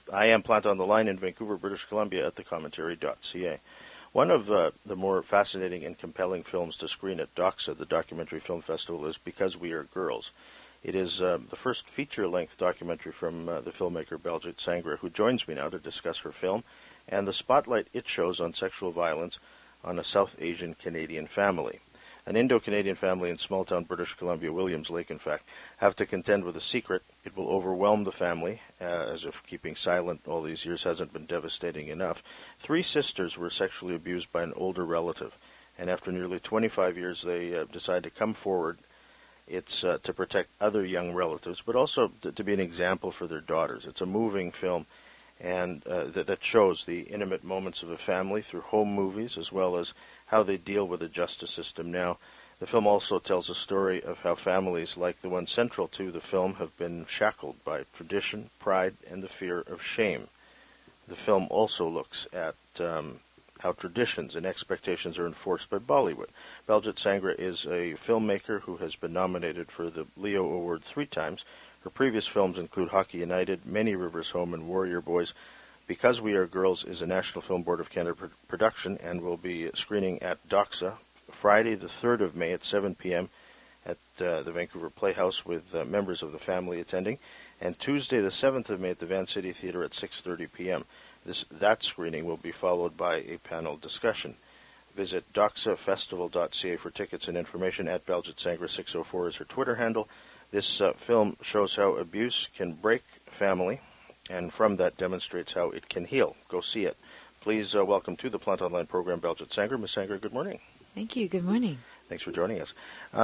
I am Plant on the Line in Vancouver, British Columbia at thecommentary.ca. One of the more fascinating and compelling films to screen at DOXA, the Documentary Film Festival, is Because We Are Girls. It is the first feature-length documentary from the filmmaker Baljit Sangra, who joins me now to discuss her film and the spotlight it shows on sexual violence on a South Asian Canadian family. An Indo-Canadian family in small-town British Columbia, Williams Lake, in fact, have to contend with a secret. It will overwhelm the family, as if keeping silent all these years hasn't been devastating enough. 3 sisters were sexually abused by an older relative, and after nearly 25 years, they decide to come forward. It's to protect other young relatives, but also to be an example for their daughters. It's a moving film, and that shows the intimate moments of a family through home movies, as well as how they deal with the justice system now. The film also tells a story of how families like the one central to the film have been shackled by tradition, pride, and the fear of shame. The film also looks at how traditions and expectations are enforced by Bollywood. Baljit Sangra is a filmmaker who has been nominated for the Leo Award 3 times. Her previous films include Hockey United, Many Rivers Home, and Warrior Boys. Because We Are Girls is a National Film Board of Canada production and will be screening at DOXA Friday the 3rd of May at 7 p.m. at the Vancouver Playhouse with members of the family attending, and Tuesday the 7th of May at the Van City Theatre at 6:30 p.m. That screening will be followed by a panel discussion. Visit doxafestival.ca for tickets and information. At Baljit Sangra 604 is her Twitter handle. This film shows how abuse can break family, and from that demonstrates how it can heal. Go see it. Please welcome to the Plant Online program Baljit Sangra. Ms. Sangra, good morning. Thank you. Good morning. Thanks for joining us.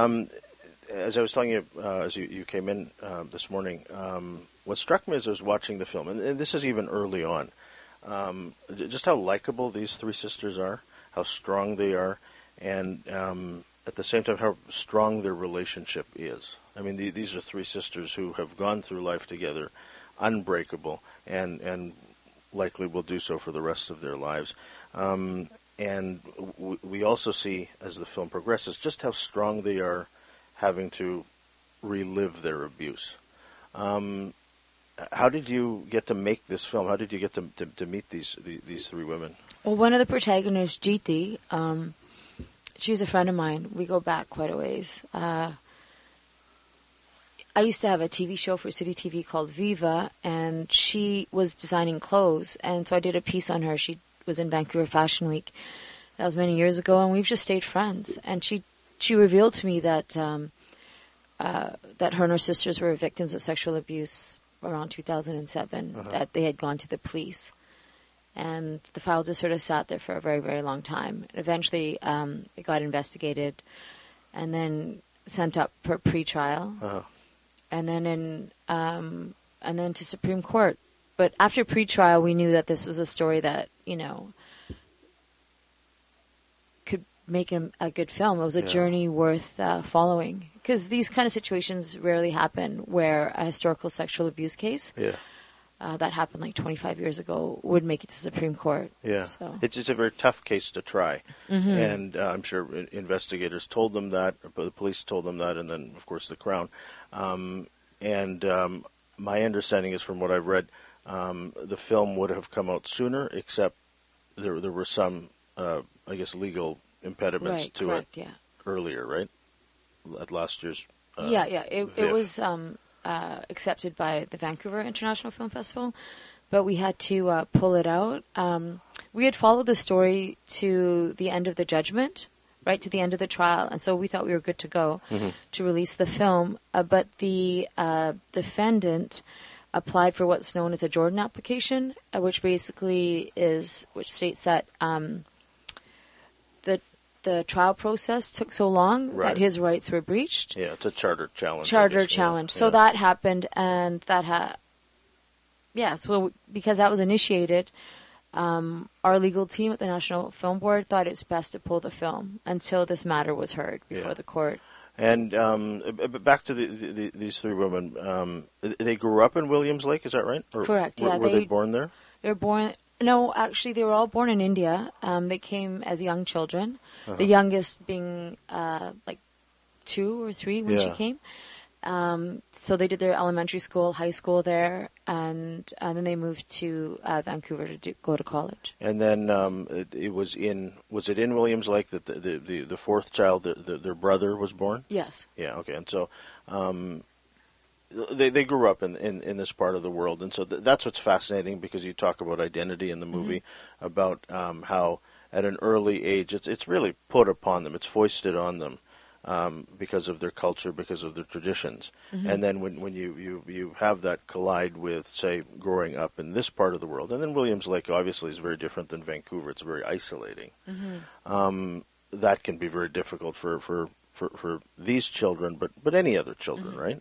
As I was telling you as you came in this morning, what struck me as I was watching the film, and this is even early on, just how likable these 3 sisters are, how strong they are, and at the same time how strong their relationship is. I mean, these are 3 sisters who have gone through life together, unbreakable, and likely will do so for the rest of their lives. And we also see, as the film progresses, just how strong they are having to relive their abuse. How did you get to make this film? How did you get to meet these 3 women? Well, one of the protagonists, Jeeti, she's a friend of mine. We go back quite a ways. I used to have a TV show for City TV called Viva, and she was designing clothes, and so I did a piece on her. She was in Vancouver Fashion Week. That was many years ago, and we've just stayed friends. And she revealed to me that that her and her sisters were victims of sexual abuse around 2007, that they had gone to the police. And the file just sort of sat there for a very, very long time. And eventually, it got investigated and then sent up for pretrial. And then and then to Supreme Court. But after pretrial, we knew that this was a story that, could make a good film. It was a journey worth following. Because these kind of situations rarely happen where a historical sexual abuse case that happened like 25 years ago would make it to Supreme Court. Yeah. So. It's just a very tough case to try. And I'm sure investigators told them that, the police told them that, and then, of course, the Crown. My understanding is, from what I've read, the film would have come out sooner, except there were some, legal impediments to it earlier, right? At last year's It was accepted by the Vancouver International Film Festival, but we had to pull it out. We had followed the story to the end of the judgment, right to the end of the trial, and so we thought we were good to go to release the film. But the defendant applied for what's known as a Jordan application, which states that the trial process took so long that his rights were breached. Yeah, it's a charter challenge. So that happened, and so because that was initiated, our legal team at the National Film Board thought it's best to pull the film until this matter was heard before the court. And back to these 3 women, they grew up in Williams Lake, is that right? Correct, Were they born there? They were born... No, actually, they were all born in India. They came as young children, the youngest being 2 or 3 when she came. So they did their elementary school, high school there, and then they moved to Vancouver to go to college. And then it was in Williams Lake that the fourth child, their brother, was born? Yes. Yeah, okay. And so they grew up in this part of the world. And so that's what's fascinating, because you talk about identity in the movie, about how at an early age it's really put upon them, it's foisted on them. Because of their culture, because of their traditions. And then when you have that collide with, say, growing up in this part of the world, and then Williams Lake obviously is very different than Vancouver. It's very isolating. That can be very difficult for these children, but any other children, right?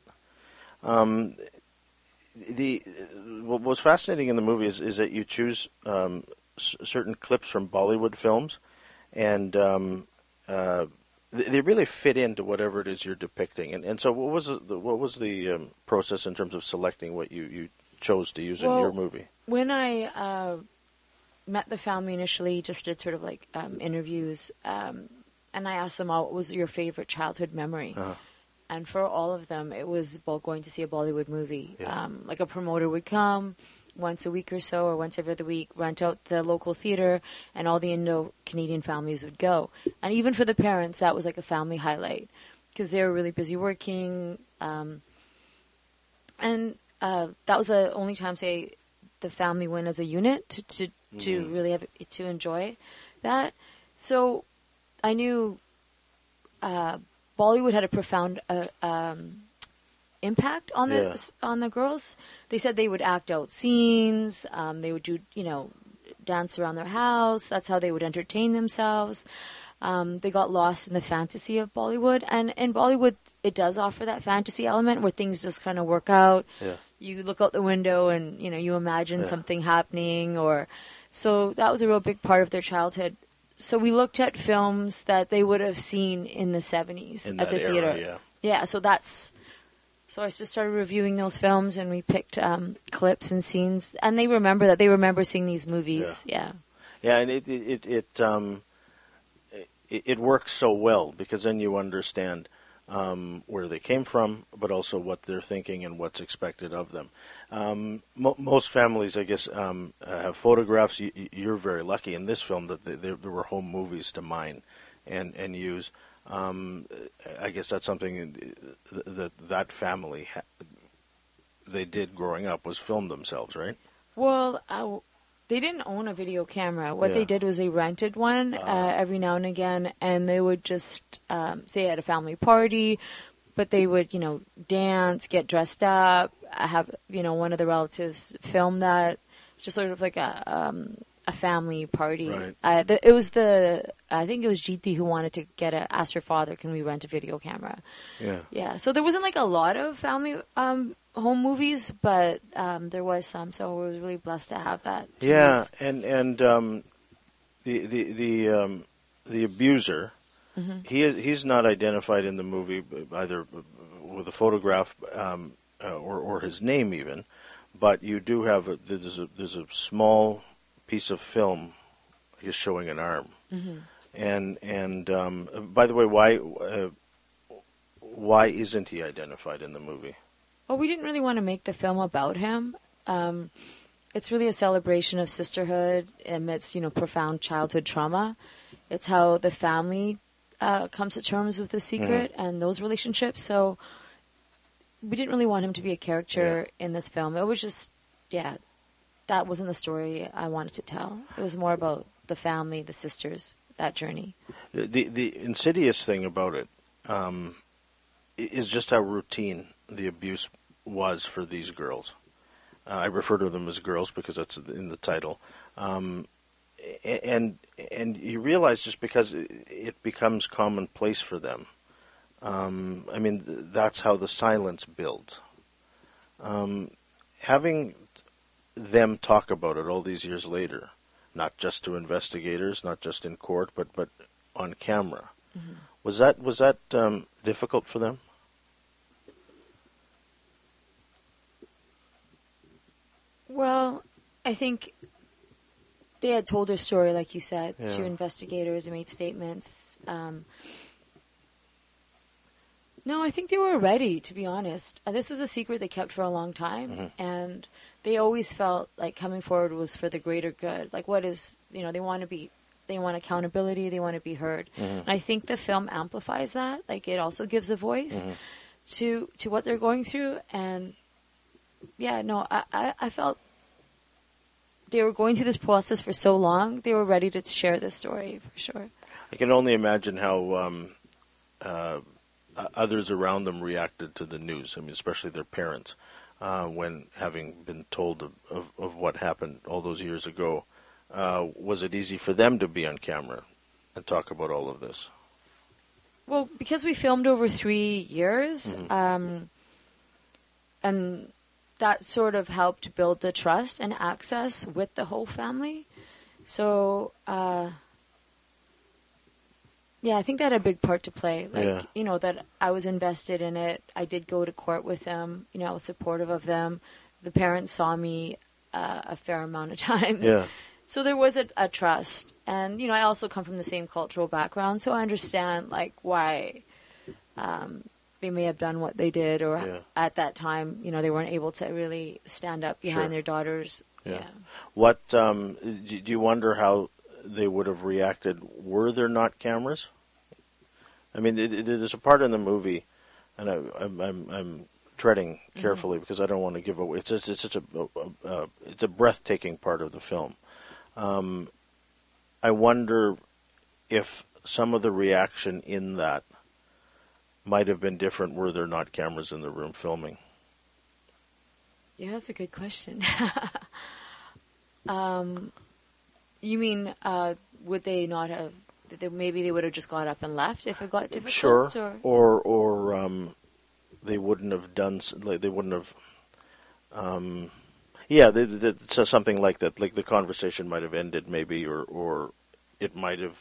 What was fascinating in the movie is that you choose certain clips from Bollywood films, and they really fit into whatever it is you're depicting. And so what was the process in terms of selecting what you chose to use in your movie? When I met the family initially, just did sort of like interviews, and I asked them all, what was your favorite childhood memory? And for all of them, it was going to see a Bollywood movie. Yeah. Like a promoter would come once a week or so, or once every other week, rent out the local theater, and all the Indo-Canadian families would go. And even for the parents, that was like a family highlight, because they were really busy working. And that was the only time, say, the family went as a unit to really have to enjoy that. So I knew Bollywood had a profound impact on the girls. They said they would act out scenes. They would do, dance around their house. That's how they would entertain themselves. They got lost in the fantasy of Bollywood. And in Bollywood, it does offer that fantasy element where things just kind of work out. Yeah. You look out the window and, you imagine something happening. So that was a real big part of their childhood. So we looked at films that they would have seen in the 70s at the theater. Yeah, so I just started reviewing those films, and we picked clips and scenes, and they remember that. They remember seeing these movies. Yeah, and it works so well, because then you understand where they came from, but also what they're thinking and what's expected of them. Most families, I guess, have photographs. You're very lucky in this film that there were home movies to mine and use. I guess that's something that family they did growing up, was film themselves, right? Well, they didn't own a video camera. What they did was they rented one every now and again, and they would just say at a family party, but they would, dance, get dressed up, have, one of the relatives film that, just sort of like a family party. Right. I think it was Jeeti who wanted to ask her father, can we rent a video camera? Yeah. So there wasn't like a lot of family home movies, but there was some. So we were really blessed to have that. Yeah, and the abuser, he's not identified in the movie either with a photograph or his name even, but you do have there's a small piece of film, I guess, showing an arm. And by the way, why isn't he identified in the movie? Well, we didn't really want to make the film about him. It's really a celebration of sisterhood amidst, profound childhood trauma. It's how the family comes to terms with the secret and those relationships. So we didn't really want him to be a character in this film. It was just, that wasn't the story I wanted to tell. It was more about the family, the sisters, that journey. The insidious thing about it is just how routine the abuse was for these girls. I refer to them as girls because that's in the title. And you realize just because it becomes commonplace for them. That's how the silence builds. Having them talk about it all these years later, not just to investigators, not just in court, but on camera. Was that difficult for them? Well, I think they had told their story, like you said, to investigators and made statements. No, I think they were ready, to be honest. This is a secret they kept for a long time, and they always felt like coming forward was for the greater good. Like, what is, they want accountability, they want to be heard. And I think the film amplifies that. Like, it also gives a voice to what they're going through. And yeah, no, I felt they were going through this process for so long, they were ready to share this story, for sure. I can only imagine how others around them reacted to the news. I mean, especially their parents, when having been told of what happened all those years ago. Was it easy for them to be on camera and talk about all of this? Well, because we filmed over 3 years, and that sort of helped build the trust and access with the whole family. So, yeah, I think that had a big part to play. Like, that I was invested in it. I did go to court with them. I was supportive of them. The parents saw me a fair amount of times. Yeah. So there was a trust. And, I also come from the same cultural background, so I understand, like, why they may have done what they did, or at that time, they weren't able to really stand up behind their daughters. Yeah. What, do you wonder how they would have reacted were there not cameras? I mean, there's a part in the movie, and I'm treading carefully because I don't want to give away. It's such a breathtaking part of the film. I wonder if some of the reaction in that might have been different were there not cameras in the room filming. Yeah, that's a good question. You mean, would they not have? Maybe they would have just got up and left if it got difficult. Sure. Or they wouldn't have done. Like they wouldn't have. So something like that. Like the conversation might have ended, maybe, or it might have.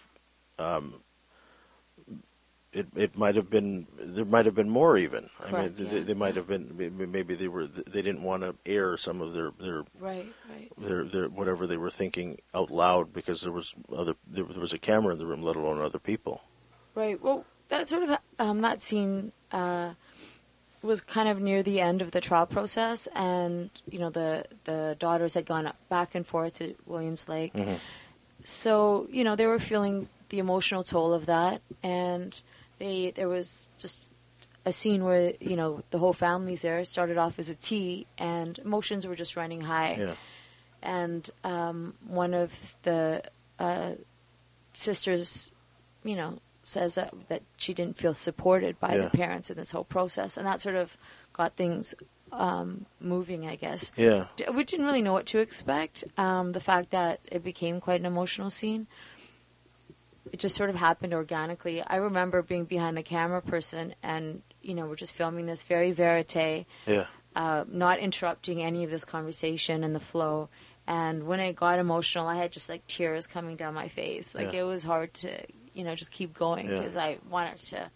It might have been. There might have been more even. Correct, I mean, they might have been. Maybe they didn't want to air some of their right. Their whatever they were thinking out loud because there was a camera in the room, let alone other people. Right. Well, that sort of that scene was kind of near the end of the trial process, and the daughters had gone back and forth to Williams Lake, so they were feeling the emotional toll of that, and there was just a scene where the whole family's there. It started off as a tea, and emotions were just running high. Yeah. And one of the sisters, says that she didn't feel supported by the parents in this whole process, and that sort of got things moving, I guess. Yeah. We didn't really know what to expect. The fact that it became quite an emotional scene, it just sort of happened organically. I remember being behind the camera person, and we're just filming this very verite, not interrupting any of this conversation and the flow. And when it got emotional, I had just like tears coming down my face. Like it was hard to, just keep going because I wanted to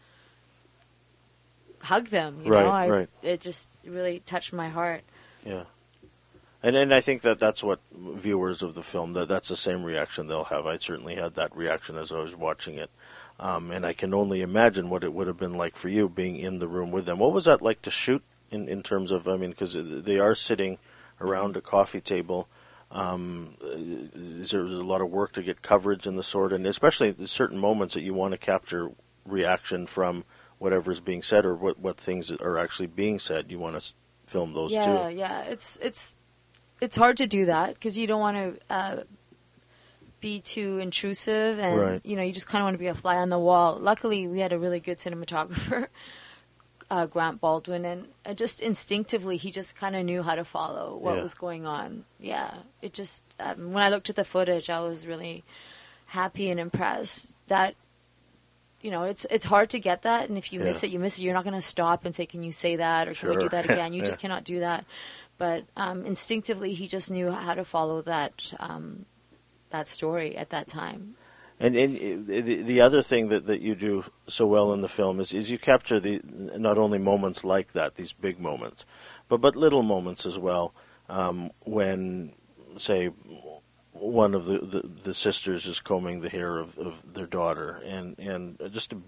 hug them. Right. It just really touched my heart. Yeah. And I think that's what viewers of the film, that's the same reaction they'll have. I certainly had that reaction as I was watching it. And I can only imagine what it would have been like for you being in the room with them. What was that like to shoot in terms of, because they are sitting around a coffee table. There's a lot of work to get coverage and the sort, and especially certain moments that you want to capture reaction from whatever is being said or what things are actually being said. You want to film those too. Yeah. It's hard to do that because you don't want to be too intrusive, and you just kind of want to be a fly on the wall. Luckily, we had a really good cinematographer. Grant Baldwin, and just instinctively he just kind of knew how to follow what was going on. Yeah, it just when I looked at the footage, I was really happy and impressed that it's hard to get that, and if you miss it, you miss it. You're not going to stop and say, "Can you say that?" or "Can we do that again?" You just cannot do that. But instinctively, he just knew how to follow that story at that time. And the other thing that you do so well in the film is you capture not only moments like that, these big moments, but little moments as well. When, say, one of the sisters is combing the hair of their daughter, and just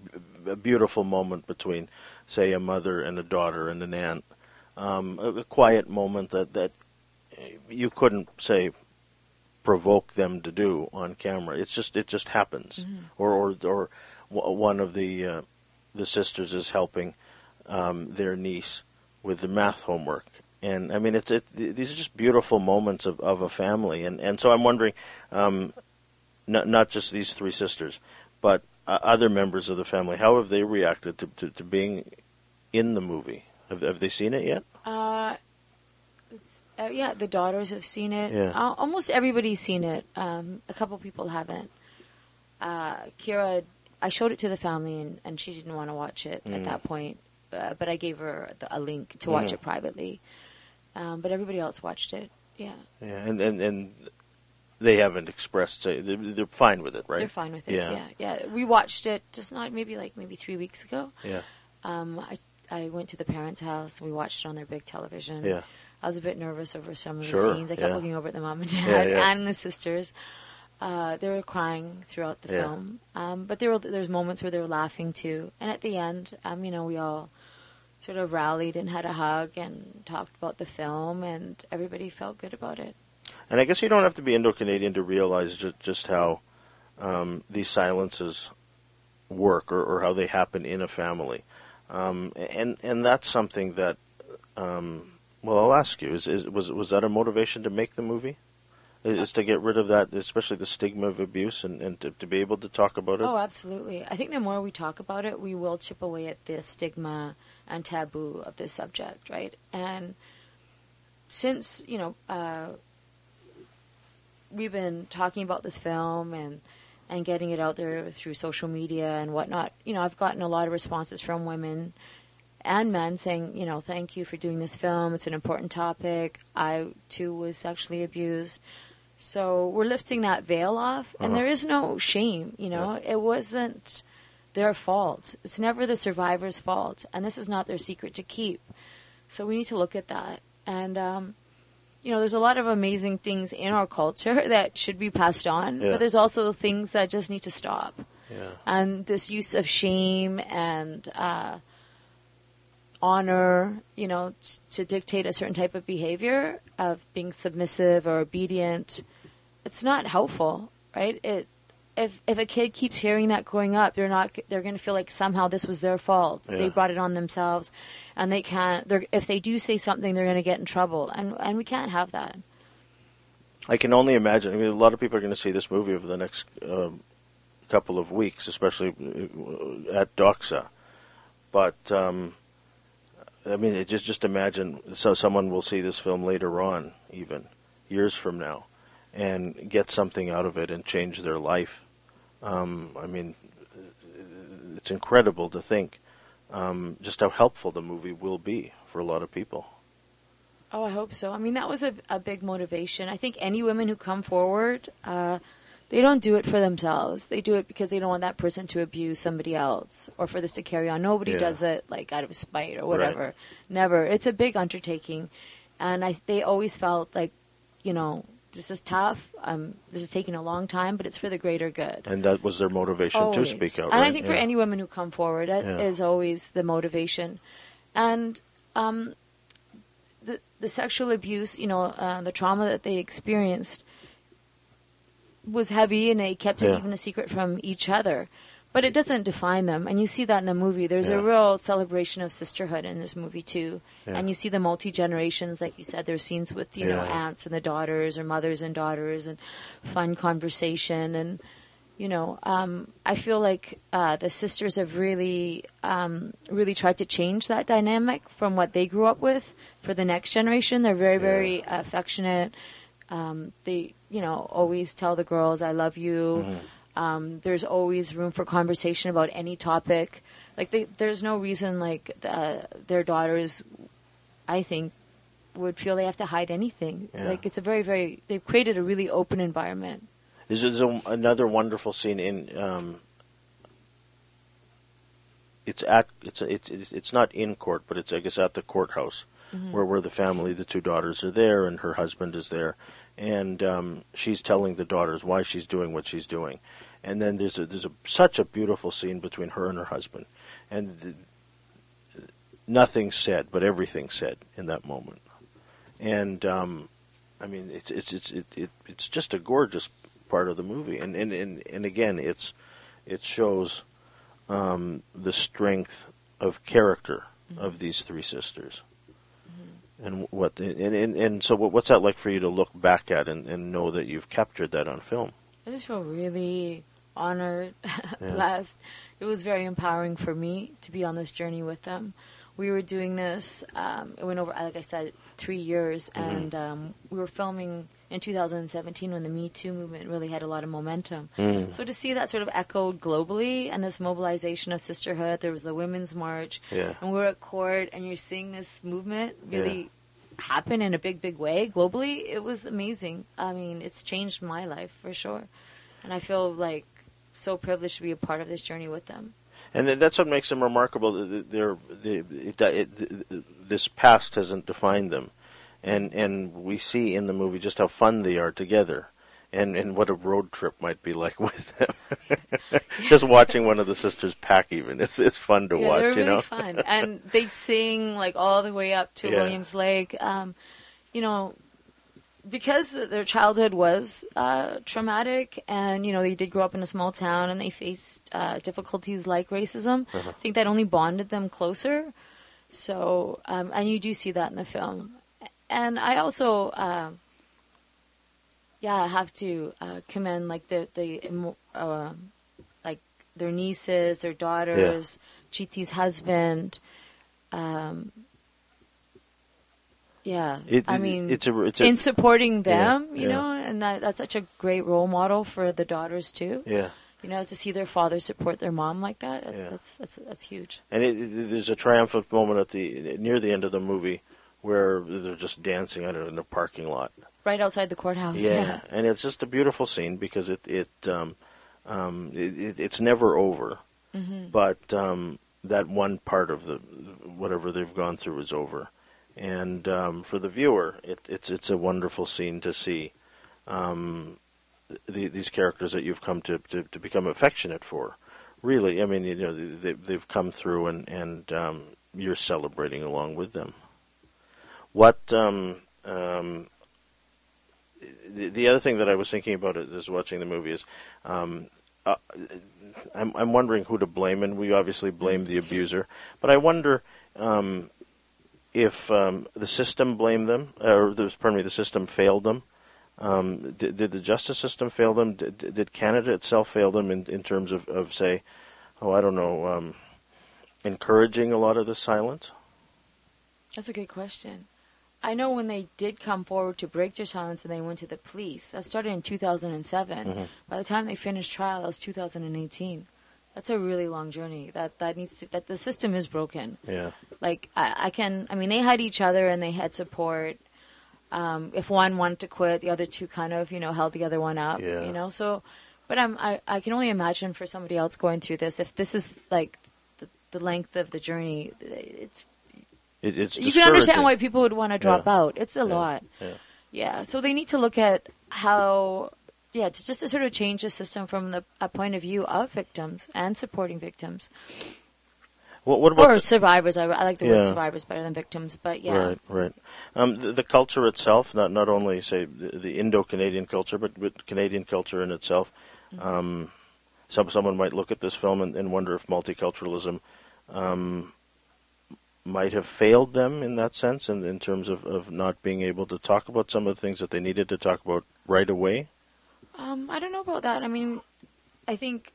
a beautiful moment between, say, a mother and a daughter and an aunt. A quiet moment that you couldn't, say, provoke them to do on camera. It just happens. Or one of the sisters is helping their niece with the math homework. And I mean, these are just beautiful moments of a family. And so I'm wondering, not just these three sisters, but other members of the family, how have they reacted to being in the movie? Have they seen it yet? Yeah, the daughters have seen it. Yeah. Almost everybody's seen it. A couple people haven't. Kira, I showed it to the family, and she didn't want to watch it at that point. But I gave her a link to watch it privately. But everybody else watched it. Yeah. Yeah, and they haven't expressed. They're fine with it, right? They're fine with it. Yeah. We watched it just maybe 3 weeks ago. Yeah. I went to the parents' house. We watched it on their big television. Yeah. I was a bit nervous over some of the Sure, scenes. I kept looking over at the mom and dad and the sisters. They were crying throughout the film. But there's moments where they were laughing too. And at the end, we all sort of rallied and had a hug and talked about the film, and everybody felt good about it. And I guess you don't have to be Indo-Canadian to realize just how these silences work or how they happen in a family. And that's something that, I'll ask you, was that a motivation to make the movie? Is to get rid of that, especially the stigma of abuse, and to be able to talk about it? Oh, absolutely. I think the more we talk about it, we will chip away at the stigma and taboo of this subject, right? And since, we've been talking about this film and getting it out there through social media and whatnot, I've gotten a lot of responses from women and men saying, thank you for doing this film. It's an important topic. I, too, was sexually abused. So we're lifting that veil off, and there is no shame, It wasn't their fault. It's never the survivor's fault, and this is not their secret to keep. So we need to look at that. And, there's a lot of amazing things in our culture that should be passed on, but there's also things that just need to stop. Yeah. And this use of shame and honor, to dictate a certain type of behavior of being submissive or obedient, it's not helpful, right? If a kid keeps hearing that growing up, they're going to feel like somehow this was their fault. Yeah. They brought it on themselves, and they can't. If they do say something, they're going to get in trouble, and we can't have that. I can only imagine. I mean, a lot of people are going to see this movie over the next couple of weeks, especially at Doxa. But just imagine. So someone will see this film later on, even years from now, and get something out of it and change their life. It's incredible to think just how helpful the movie will be for a lot of people. Oh, I hope so. I mean, that was a big motivation. I think any women who come forward, they don't do it for themselves. They do it because they don't want that person to abuse somebody else or for this to carry on. Nobody does it out of spite or whatever. Right. Never. It's a big undertaking. And they always felt like, this is tough. This is taking a long time, but it's for the greater good. And that was their motivation always. To speak out. And right? I think for any women who come forward, that is always the motivation. And the sexual abuse, the trauma that they experienced was heavy, and they kept it even a secret from each other. But it doesn't define them, and you see that in the movie. There's a real celebration of sisterhood in this movie, too. Yeah. And you see the multi-generations, like you said. There's scenes with, aunts and the daughters, or mothers and daughters, and fun conversation. And, I feel like the sisters have really tried to change that dynamic from what they grew up with for the next generation. They're very, very affectionate. They, always tell the girls, I love you. Mm-hmm. There's always room for conversation about any topic. There's no reason their daughters, I think, would feel they have to hide anything. Yeah. It's a very, very. They've created a really open environment. There's another wonderful scene in. It's not in court, but it's I guess at the courthouse, mm-hmm. where the family, the two daughters are there, and her husband is there, and she's telling the daughters why she's doing what she's doing, and then there's such a beautiful scene between her and her husband, and nothing said, but everything said in that moment, and I mean it's just a gorgeous part of the movie, and again it shows the strength of character of these three sisters. And so what's that like for you to look back at and know that you've captured that on film? I just feel really honored, blessed. It was very empowering for me to be on this journey with them. We were doing this, it went over, like I said, 3 years, and we were filming in 2017 when the Me Too movement really had a lot of momentum. So to see that sort of echoed globally and this mobilization of sisterhood, there was the Women's March, and we were at court, and you're seeing this movement really happen in a big, big way globally. It was amazing. I mean, it's changed my life for sure. And I feel like so privileged to be a part of this journey with them. And that's what makes them remarkable. This past hasn't defined them. And we see in the movie just how fun they are together, and what a road trip might be like with them. Just watching one of the sisters pack, even it's fun to watch. They're really fun, and they sing like all the way up to Williams Lake. Because their childhood was traumatic, and they did grow up in a small town, and they faced difficulties like racism. I think that only bonded them closer. So, and you do see that in the film. And I also, I have to commend like like their nieces, their daughters, Chiti's husband. In supporting them, you know, and that's such a great role model for the daughters too. Yeah. To see their father support their mom like that, that's huge. And there's a triumphant moment near the end of the movie where they're just dancing in a parking lot. Right outside the courthouse. Yeah. And it's just a beautiful scene because it's never over. But that one part of whatever they've gone through is over. And for the viewer, it's a wonderful scene to see these characters that you've come to become affectionate for. Really, I mean, they've come through, and you're celebrating along with them. What the other thing that I was thinking about as watching the movie is, I'm wondering who to blame, and we obviously blame the abuser, but I wonder if the system blamed them, the system failed them. Did the justice system fail them? Did Canada itself fail them in terms of say, encouraging a lot of the silence? That's a good question. I know when they did come forward to break their silence and they went to the police, that started in 2007. By the time they finished trial, that was 2018. That's a really long journey. That the system is broken. Yeah. Like they had each other and they had support. If one wanted to quit, the other two kind of, held the other one up. Yeah. So, but I can only imagine for somebody else going through this, if this is like the length of the journey, it's you can understand why people would want to drop out. It's a lot. Yeah. So they need to look at how, to sort of change the system from a point of view of victims and supporting victims. What about survivors? I like the word survivors better than victims, but yeah. Right. The culture itself, not only say the Indo-Canadian culture, but Canadian culture in itself. Someone might look at this film and wonder if multiculturalism might have failed them in that sense, in terms of not being able to talk about some of the things that they needed to talk about right away. I don't know about that. I mean, I think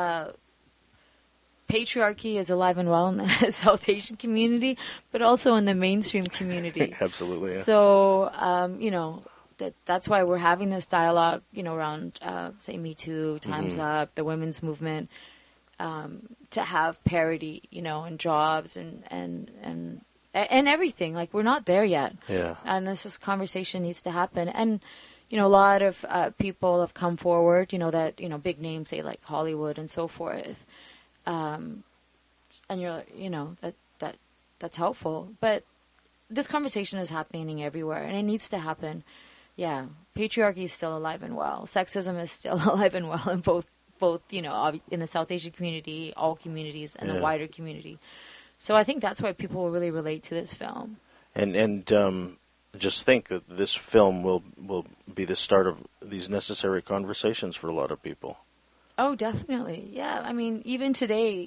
patriarchy is alive and well in the South Asian community, but also in the mainstream community. Absolutely. Yeah. So, that's why we're having this dialogue, around, say, Me Too, Time's Up, the women's movement, to have parity, in jobs and everything. Like, we're not there yet. Yeah. And this conversation needs to happen. And, a lot of people have come forward, that, big names, say, like Hollywood and so forth. And that's helpful. But this conversation is happening everywhere, and it needs to happen. Yeah, patriarchy is still alive and well. Sexism is still alive and well in both in the South Asian community, all communities, and the wider community. So I think that's why people will really relate to this film. And just think that this film will be the start of these necessary conversations for a lot of people. Oh, definitely. Yeah, I mean, even today,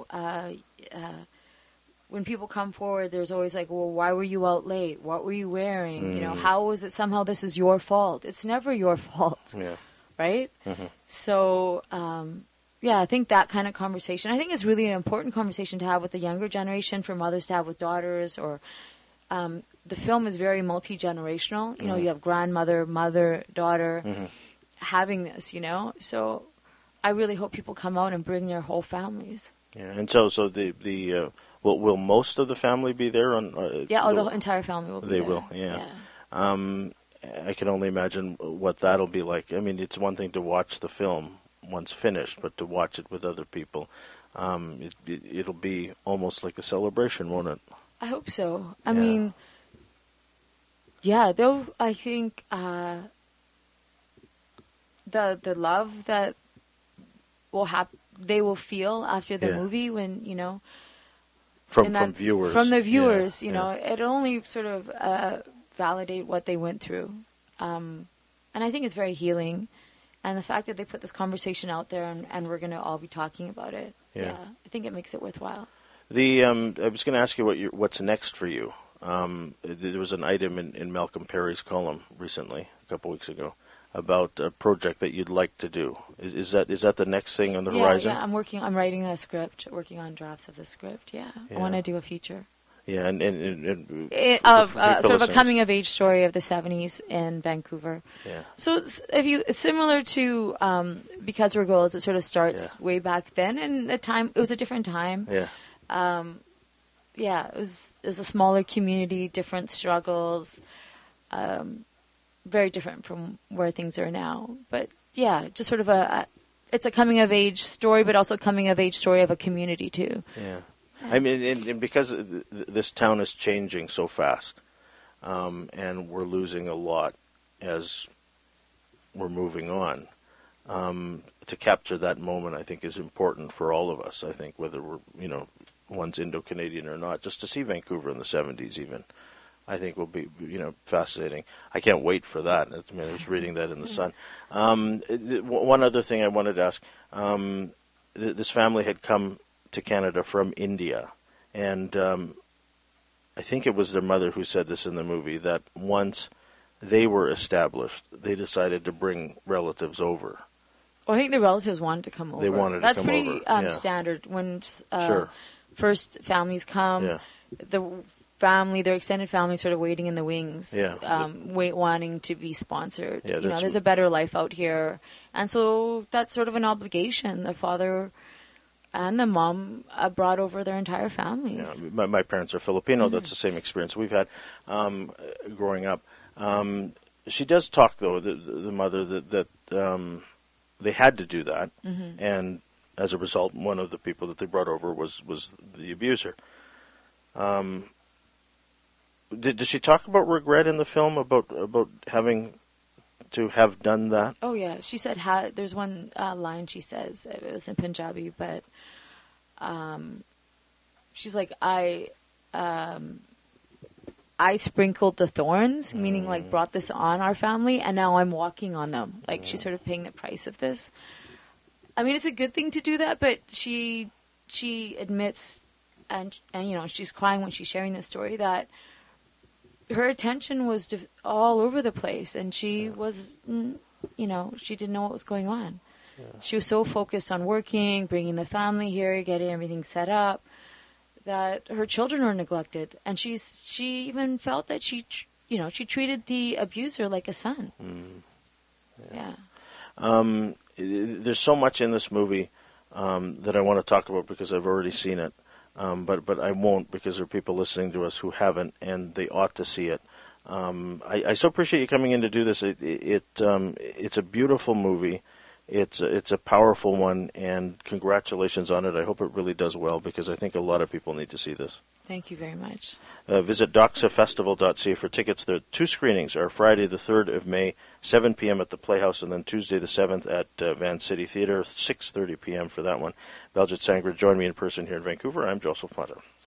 when people come forward, there's always like, well, why were you out late? What were you wearing? How is it somehow this is your fault? It's never your fault. Yeah. Right? Mm-hmm. So, I think that kind of conversation, I think it's really an important conversation to have with the younger generation, for mothers to have with daughters, or the film is very multi-generational. You have grandmother, mother, daughter having this, So I really hope people come out and bring their whole families. Yeah, and so the will most of the family be there on? The entire family will be there. They will, yeah. I can only imagine what that'll be like. I mean, it's one thing to watch the film once finished, but to watch it with other people, it'll be almost like a celebration, won't it? I hope so. I mean, though I think the love that they will feel after the movie, when from the viewers, it only sort of validate what they went through, and I think it's very healing. And the fact that they put this conversation out there and we're going to all be talking about it, I think it makes it worthwhile. I was going to ask you what's next for you. There was an item in Malcolm Perry's column recently, a couple weeks ago, about a project that you'd like to do. Is that the next thing on the horizon? Yeah, I'm writing a script, working on drafts of the script. Yeah. I want to do a feature. Yeah, and sort of a coming of age story of the 70s in Vancouver. Yeah. So it's similar to Because We're Girls. It sort of starts way back then, and it was a different time. Yeah. It was a smaller community, different struggles, very different from where things are now. But just sort of it's a coming of age story, but also a coming of age story of a community too. Yeah. I mean, and because this town is changing so fast, and we're losing a lot as we're moving on, to capture that moment, I think, is important for all of us. I think whether we're, one's Indo-Canadian or not, just to see Vancouver in the 70s even, I think will be, fascinating. I can't wait for that. I was reading that in the Sun. One other thing I wanted to ask, this family had come to Canada from India, and I think it was their mother who said this in the movie, that once they were established, they decided to bring relatives over. Well, I think the relatives wanted to come over. They wanted That's to come over. That's pretty standard when first families come. Yeah. Their extended family, sort of waiting in the wings, wanting to be sponsored. Yeah, there's a better life out here, and so that's sort of an obligation. The father and the mom brought over their entire families. Yeah, my parents are Filipino. Mm-hmm. That's the same experience we've had growing up. She does talk, though, the mother, that they had to do that, and as a result, one of the people that they brought over was the abuser. Did she talk about regret in the film, about having to have done that? Oh, yeah. She said, there's one line she says, it was in Punjabi, but she's like, I sprinkled the thorns, meaning like brought this on our family, and now I'm walking on them. Like she's sort of paying the price of this. I mean, it's a good thing to do that, but she admits, and she's crying when she's sharing this story, that her attention was all over the place, and she was, she didn't know what was going on. Yeah. She was so focused on working, bringing the family here, getting everything set up, that her children were neglected, and she even felt that she treated the abuser like a son. Yeah. There's so much in this movie that I want to talk about because I've already seen it. But I won't, because there are people listening to us who haven't, and they ought to see it. I so appreciate you coming in to do this. It's a beautiful movie. It's a powerful one, and congratulations on it. I hope it really does well, because I think a lot of people need to see this. Thank you very much. Visit doxafestival.ca for tickets. The 2 screenings are Friday the 3rd of May, 7 p.m. at the Playhouse, and then Tuesday the 7th at Van City Theatre, 6:30 p.m. for that one. Belgit Sangre joined me in person here in Vancouver. I'm Joseph Planta.